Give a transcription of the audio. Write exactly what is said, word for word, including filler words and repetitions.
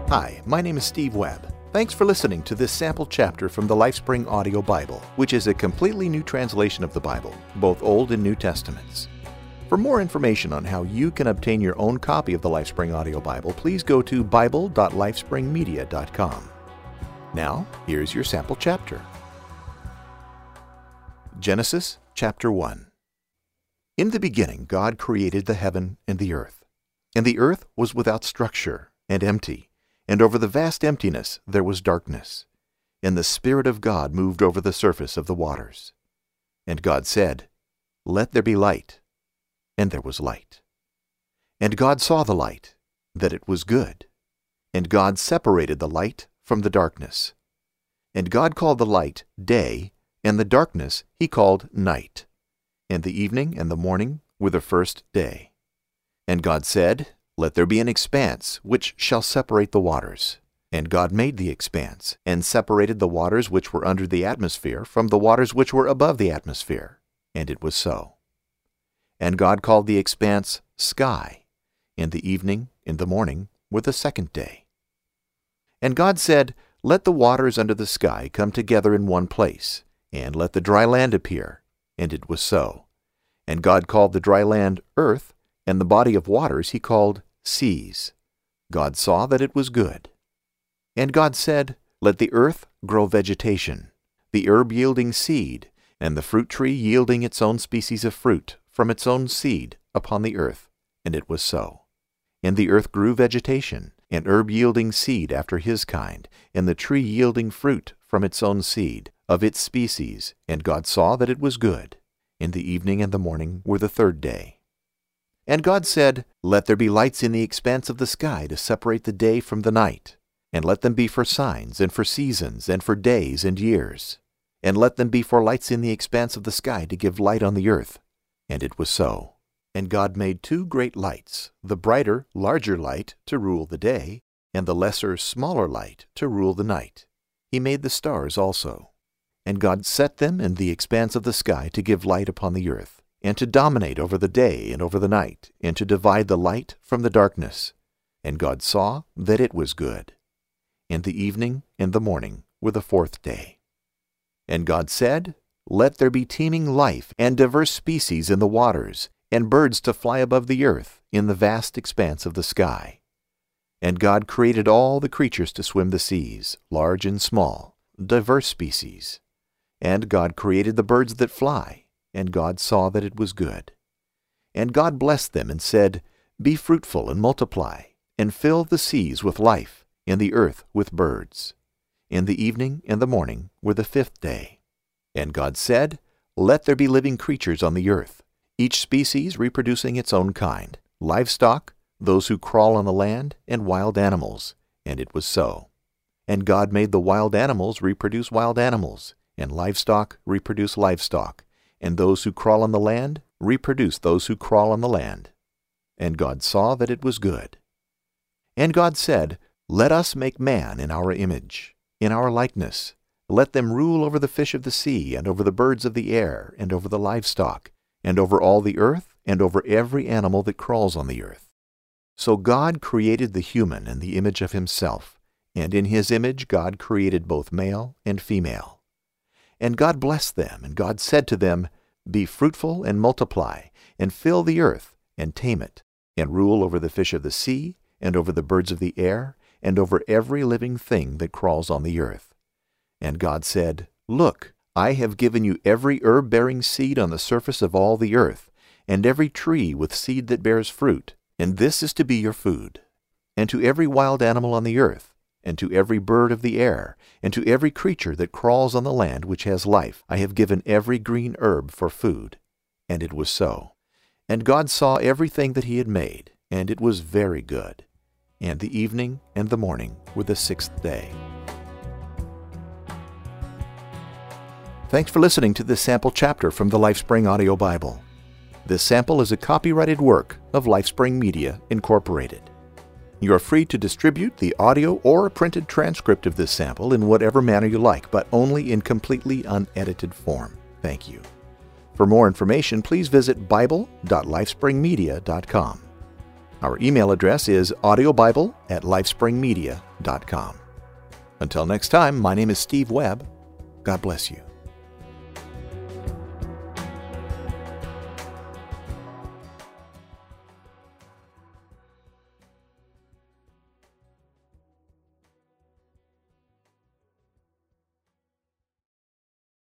Hi, my name is Steve Webb. Thanks for listening to this sample chapter from the LifeSpring Audio Bible, which is a completely new translation of the Bible, both Old and New Testaments. For more information on how you can obtain your own copy of the LifeSpring Audio Bible, please go to bible dot lifespring media dot com. Now, here's your sample chapter. Genesis chapter one. In the beginning, God created the heaven and the earth. And the earth was without structure and empty, and over the vast emptiness there was darkness. And the Spirit of God moved over the surface of the waters. And God said, "Let there be light." And there was light. And God saw the light, that it was good. And God separated the light from the darkness. And God called the light day, and the darkness he called night. And the evening and the morning were the first day. And God said, "Let there be an expanse which shall separate the waters." And God made the expanse, and separated the waters which were under the atmosphere from the waters which were above the atmosphere. And it was so. And God called the expanse sky. And the evening and the morning were the second day. And God said, "Let the waters under the sky come together in one place, and let the dry land appear." And it was so. And God called the dry land earth, and the body of waters he called seas. God saw that it was good. And God said, "Let the earth grow vegetation, the herb yielding seed, and the fruit tree yielding its own species of fruit from its own seed upon the earth." And it was so. And the earth grew vegetation, and herb yielding seed after his kind, and the tree yielding fruit from its own seed, of its species. And God saw that it was good. And the evening and the morning were the third day. And God said, "Let there be lights in the expanse of the sky to separate the day from the night, and let them be for signs, and for seasons, and for days and years. And let them be for lights in the expanse of the sky to give light on the earth." And it was so. And God made two great lights, the brighter, larger light to rule the day, and the lesser, smaller light to rule the night. He made the stars also. And God set them in the expanse of the sky to give light upon the earth, and to dominate over the day and over the night, and to divide the light from the darkness. And God saw that it was good. And the evening and the morning were the fourth day. And God said, "Let there be teeming life and diverse species in the waters, and birds to fly above the earth in the vast expanse of the sky." And God created all the creatures to swim the seas, large and small, diverse species. And God created the birds that fly, and God saw that it was good. And God blessed them and said, "Be fruitful and multiply, and fill the seas with life, and the earth with birds." And the evening and the morning were the fifth day. And God said, "Let there be living creatures on the earth, each species reproducing its own kind, livestock, those who crawl on the land, and wild animals." And it was so. And God made the wild animals reproduce wild animals, and livestock reproduce livestock, and those who crawl on the land reproduce those who crawl on the land. And God saw that it was good. And God said, "Let us make man in our image, in our likeness. Let them rule over the fish of the sea, and over the birds of the air, and over the livestock, and over all the earth, and over every animal that crawls on the earth." So God created the human in the image of himself, and in his image God created both male and female. And God blessed them, and God said to them, "Be fruitful and multiply, and fill the earth, and tame it, and rule over the fish of the sea, and over the birds of the air, and over every living thing that crawls on the earth." And God said, "Look, I have given you every herb-bearing seed on the surface of all the earth, and every tree with seed that bears fruit, and this is to be your food. And to every wild animal on the earth, and to every bird of the air, and to every creature that crawls on the land which has life, I have given every green herb for food." And it was so. And God saw everything that he had made, and it was very good. And the evening and the morning were the sixth day. Thanks for listening to this sample chapter from the LifeSpring Audio Bible. This sample is a copyrighted work of LifeSpring Media, Incorporated. You are free to distribute the audio or a printed transcript of this sample in whatever manner you like, but only in completely unedited form. Thank you. For more information, please visit bible dot lifespring media dot com. Our email address is audiobible at lifespringmedia dot com. Until next time, my name is Steve Webb. God bless you.